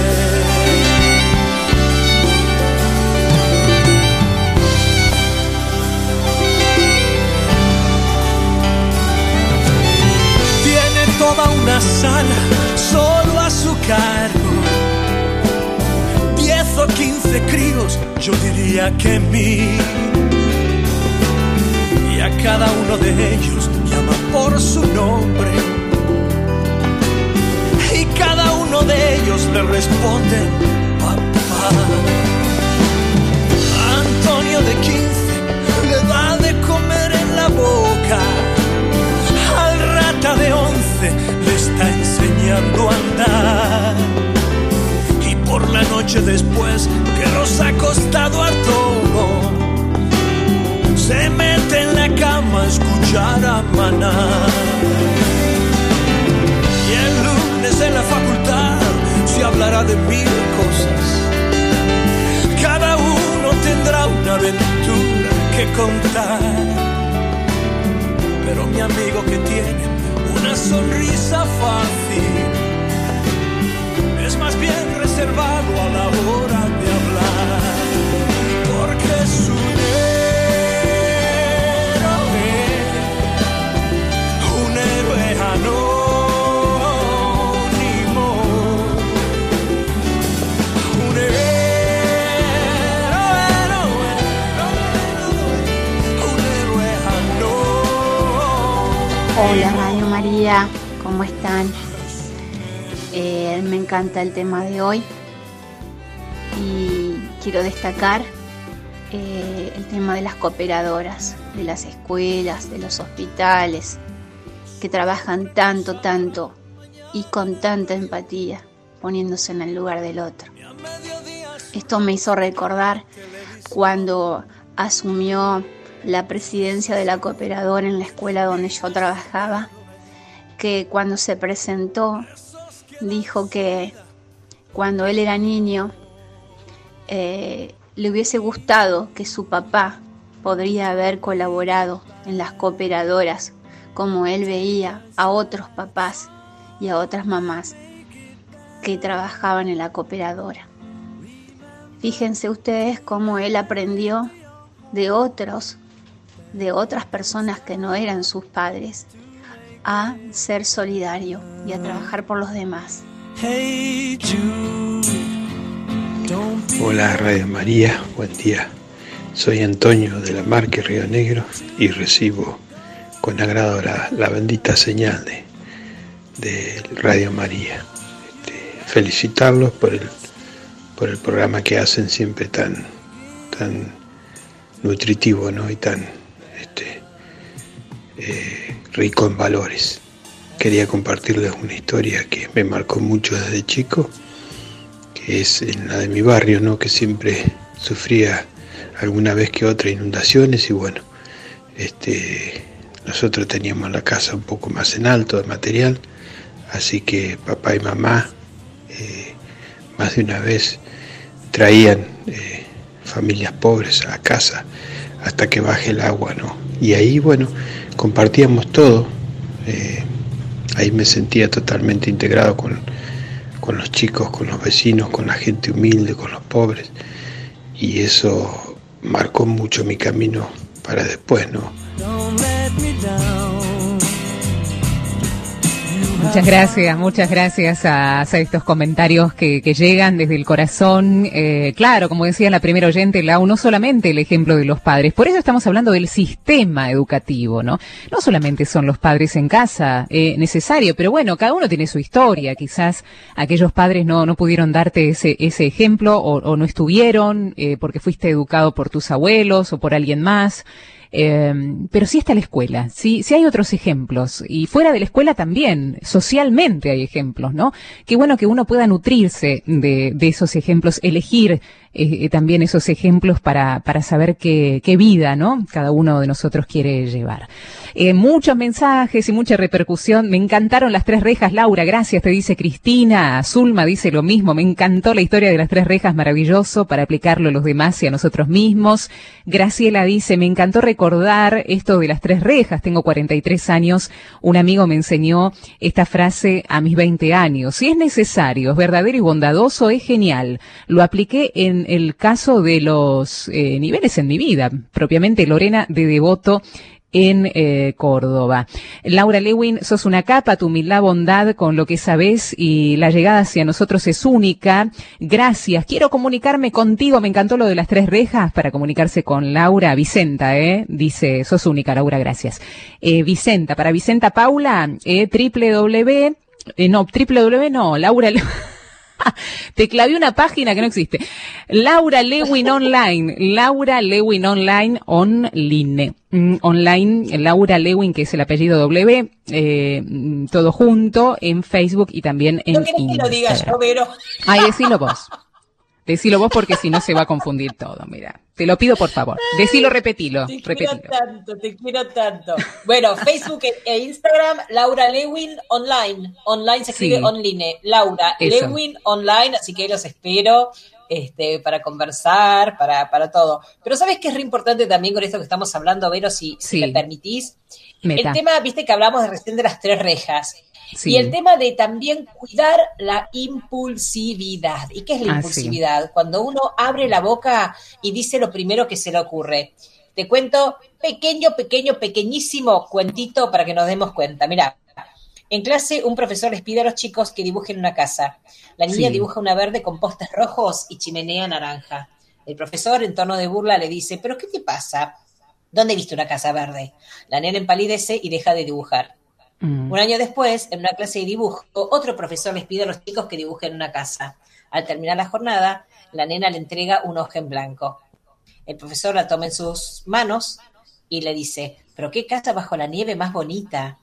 Tiene toda una sala solo a su cargo, diez o quince críos, yo diría que mil, y a cada uno de ellos llama por su nombre, y cada uno de ellos le responde papá. A Antonio de quince le da de comer en la boca, al rata de once le está enseñando a andar, y por la noche después que los ha costado a todo, se mete en la cama a escuchar a Maná. Y el lunes en la facultad se hablará de mil cosas, cada uno tendrá una aventura que contar. Pero mi amigo que tiene una sonrisa fácil es más bien reservado a la hora de hablar, porque es un héroe, un héroe anónimo, un héroe, un héroe anónimo. Hola Radio María, ¿cómo están? Eh, me encanta el tema de hoy y quiero destacar eh, el tema de las cooperadoras, de las escuelas, de los hospitales, que trabajan tanto, tanto y con tanta empatía, poniéndose en el lugar del otro. Esto me hizo recordar cuando asumió la presidencia de la cooperadora en la escuela donde yo trabajaba, que cuando se presentó dijo que cuando él era niño eh, le hubiese gustado que su papá podría haber colaborado en las cooperadoras, como él veía a otros papás y a otras mamás que trabajaban en la cooperadora. Fíjense ustedes cómo él aprendió de otros, de otras personas que no eran sus padres, a ser solidario y a trabajar por los demás. Hola Radio María, buen día. Soy Antonio de la Marque Río Negro y recibo con agrado la, la bendita señal de, de Radio María. Este, felicitarlos por el, por el programa que hacen siempre tan, tan nutritivo, ¿no? Y tan este, eh, rico en valores. Quería compartirles una historia que me marcó mucho desde chico, que es en la de mi barrio, ¿no? Que siempre sufría alguna vez que otra inundaciones y bueno, este, nosotros teníamos la casa un poco más en alto de material, así que papá y mamá eh, más de una vez traían eh, familias pobres a casa hasta que baje el agua, ¿no? Y ahí, bueno, compartíamos todo, eh, ahí me sentía totalmente integrado con, con los chicos, con los vecinos, con la gente humilde, con los pobres, y eso marcó mucho mi camino para después, ¿no? Muchas gracias, muchas gracias a, a estos comentarios que, que llegan desde el corazón. Eh, claro, como decía la primera oyente, Lau, no solamente el ejemplo de los padres, por eso estamos hablando del sistema educativo, ¿no? No solamente son los padres en casa, eh, necesario, pero bueno, cada uno tiene su historia. Quizás aquellos padres no, no pudieron darte ese, ese ejemplo o, o no estuvieron eh, porque fuiste educado por tus abuelos o por alguien más. Eh, pero sí está la escuela, sí, sí hay otros ejemplos, y fuera de la escuela también, socialmente hay ejemplos, ¿no? Qué bueno que uno pueda nutrirse de, de esos ejemplos, elegir eh, también esos ejemplos para, para saber qué, qué vida, ¿no? Cada uno de nosotros quiere llevar. Eh, muchos mensajes y mucha repercusión. Me encantaron las tres rejas, Laura, gracias, te dice Cristina. Zulma dice lo mismo, me encantó la historia de las tres rejas, maravilloso para aplicarlo a los demás y a nosotros mismos. Graciela dice, me encantó recordar esto de las tres rejas, tengo cuarenta y tres años, un amigo me enseñó esta frase a mis veinte años. Si es necesario, es verdadero y bondadoso, es genial. Lo apliqué en el caso de los eh, niveles en mi vida, propiamente Lorena de Devoto, en eh, Córdoba. Laura Lewin, sos una capa, tu humildad, bondad con lo que sabés y la llegada hacia nosotros es única. Gracias. Quiero comunicarme contigo. Me encantó lo de las tres rejas para comunicarse con Laura. Vicenta, eh, dice, sos única, Laura, gracias. Eh, Vicenta, para Vicenta Paula, eh, triple w, eh, no, triple w no, Laura te clavé una página que no existe. Laura Lewin Online. Laura Lewin Online Online. Mm, online, Laura Lewin, que es el apellido W, eh, todo junto en Facebook y también en Instagram. No querés que lo diga yo, pero... Ay, decilo vos. Decilo vos porque si no se va a confundir todo, mira. Te lo pido por favor. Decilo, repetilo. Te repetilo. quiero tanto, te quiero tanto. Bueno, Facebook e Instagram, Laura Lewin Online. Online se escribe Sí. online. Laura Eso. Lewin Online, así que ahí los espero este, para conversar, para, para todo. Pero ¿sabes qué es re importante también con esto que estamos hablando, Vero, si, si Sí. me permitís? Meta. El tema, viste que hablamos de recién de las tres rejas. Sí. Y el tema de también cuidar la impulsividad. ¿Y qué es la Ah, impulsividad? Cuando uno abre la boca y dice lo primero que se le ocurre. Te cuento pequeño, pequeño, pequeñísimo cuentito para que nos demos cuenta. Mirá, en clase un profesor les pide a los chicos que dibujen una casa. La niña Sí. dibuja una verde con postes rojos y chimenea naranja. El profesor, en tono de burla, le dice, ¿pero qué te pasa? ¿Dónde viste una casa verde? La nena empalidece y deja de dibujar. Mm. Un año después, en una clase de dibujo, otro profesor les pide a los chicos que dibujen una casa. Al terminar la jornada, la nena le entrega una hoja en blanco. El profesor la toma en sus manos y le dice, ¿pero qué casa bajo la nieve más bonita?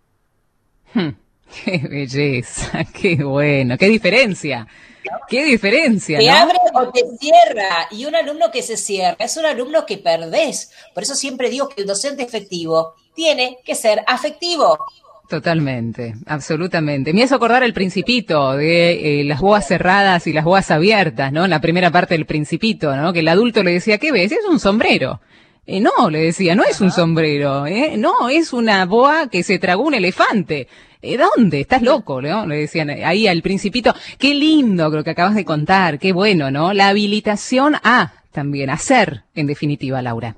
Hmm. Qué belleza, qué bueno, qué diferencia, qué diferencia, Te ¿no? abre o te cierra, y un alumno que se cierra es un alumno que perdés. Por eso siempre digo que el docente efectivo tiene que ser afectivo. Totalmente, absolutamente. Me hace acordar el Principito de eh, las boas cerradas y las boas abiertas, ¿no? En la primera parte del Principito, ¿no? Que el adulto le decía, ¿qué ves? Es un sombrero. Eh, no, le decía, no es un sombrero, ¿eh? No, es una boa que se tragó un elefante. ¿Eh, ¿Dónde? Estás loco, ¿no? Le decían ahí al Principito. Qué lindo lo que acabas de contar, qué bueno, ¿no? La habilitación a, también, hacer, en definitiva, Laura.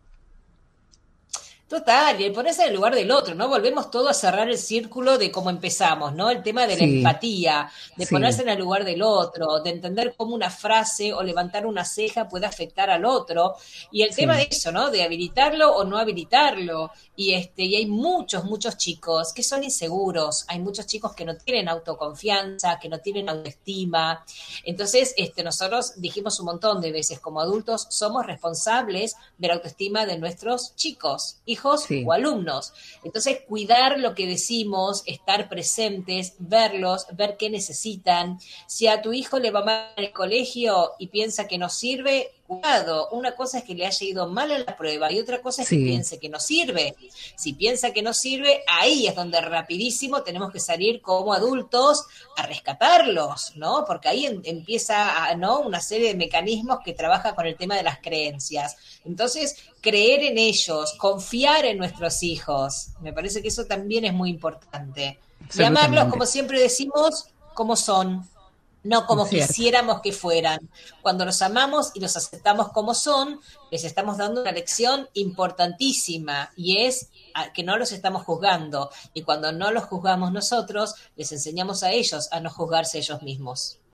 Total, y el ponerse en el lugar del otro, ¿no? Volvemos todo a cerrar el círculo de cómo empezamos, ¿no? El tema de la Sí. empatía, de Sí. ponerse en el lugar del otro, de entender cómo una frase o levantar una ceja puede afectar al otro, y el Sí. tema de eso, ¿no? De habilitarlo o no habilitarlo, y este, y hay muchos, muchos chicos que son inseguros, hay muchos chicos que no tienen autoconfianza, que no tienen autoestima, entonces, este, nosotros dijimos un montón de veces, como adultos, somos responsables de la autoestima de nuestros chicos, hijos Sí. o alumnos. Entonces, cuidar lo que decimos, estar presentes, verlos, ver qué necesitan. Si a tu hijo le va mal en el colegio y piensa que no sirve, cuidado. Una cosa es que le haya ido mal en la prueba y otra cosa es Sí. que piense que no sirve. Si piensa que no sirve, ahí es donde rapidísimo tenemos que salir como adultos a rescatarlos, ¿no? Porque ahí em- empieza, a, ¿no? Una serie de mecanismos que trabaja con el tema de las creencias. Entonces, creer en ellos, confiar en nuestros hijos, me parece que eso también es muy importante. Y amarlos, Absolutamente. como siempre decimos, como son. no como Cierto. quisiéramos que fueran. Cuando los amamos y los aceptamos como son, les estamos dando una lección importantísima, y es a- que no los estamos juzgando. Y cuando no los juzgamos nosotros, les enseñamos a ellos a no juzgarse ellos mismos.